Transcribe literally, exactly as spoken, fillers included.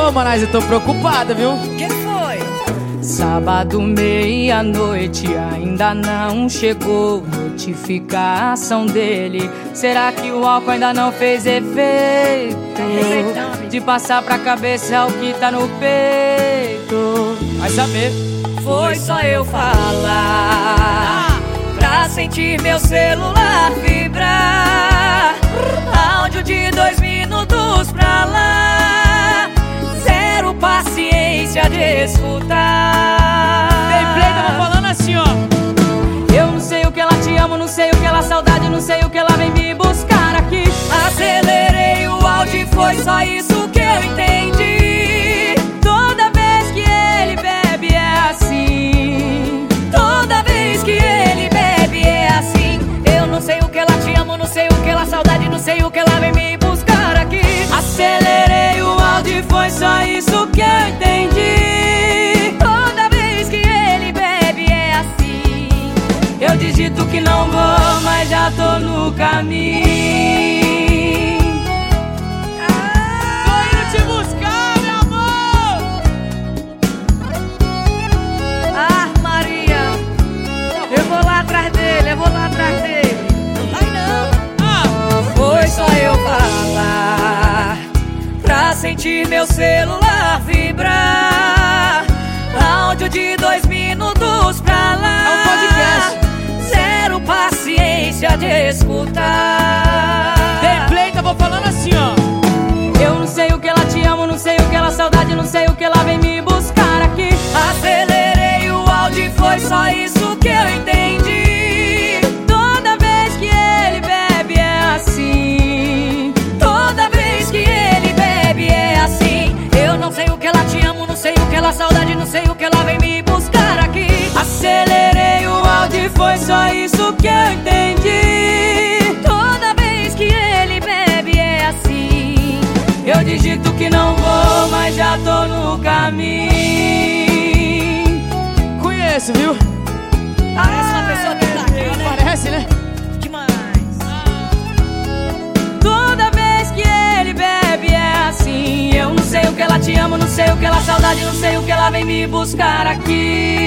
Ô, Manaz, eu tô preocupada, viu? Que foi? Sábado, meia-noite, ainda não chegou notificação dele. Será que o álcool ainda não fez efeito? De passar pra cabeça o que tá no peito. Vai saber. Foi só eu falar pra sentir meu celular vibrar. Áudio de dois minutos pra lá. Zero paciência de escutar. Tem play, tava falando assim, ó. Eu não sei o que ela te amo, não sei o que ela saudade, não sei o que ela vem me buscar aqui. Acelerei o áudio e foi só isso que eu entendi. Toda vez que ele bebe é assim. Toda vez que ele bebe é assim. Eu não sei o que ela te amo, não sei o que ela saudade, não sei o que ela vem me buscar aqui. Acelerei o áudio e foi só isso que eu entendi. Toda vez que ele bebe é assim. Eu digito que não vou, mas já tô no caminho. Tô indo te buscar, meu amor. Ah, Maria, eu vou lá atrás dele, eu vou lá atrás dele. Ai não. Ah, Foi só eu falar pra sentir meu celular vibrar. Áudio de dois minutos pra lá. É um podcast. Zero paciência de escutar. tem play, tava falando assim, ó. Eu não sei o que ela te amo, não sei o que ela saudade, não sei o que ela vem me buscar aqui. Acelerei o áudio e foi só isso que eu entendi. Toda vez que ele bebe é assim. Toda vez que ele bebe é assim. Eu não sei o que ela te amo, não sei o que ela saudade, não sei o que ela vem me buscar aqui. Acelerei o áudio e foi só isso que eu entendi. Toda vez que ele bebe é assim. Eu digito que não vou, mas já tô no caminho. Conheço, viu? Parece uma pessoa que tá aqui, né? Parece, né? Demais. Toda vez que ele bebe é assim. Eu não sei o que ela te amo, não sei o que ela saudade, não sei o que ela vem me buscar aqui.